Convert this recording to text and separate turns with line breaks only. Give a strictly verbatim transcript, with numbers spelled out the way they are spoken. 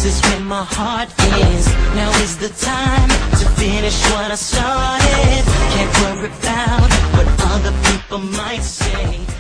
is where my heart is. Now is the time to finish what I started. Can't worry about what other people might say.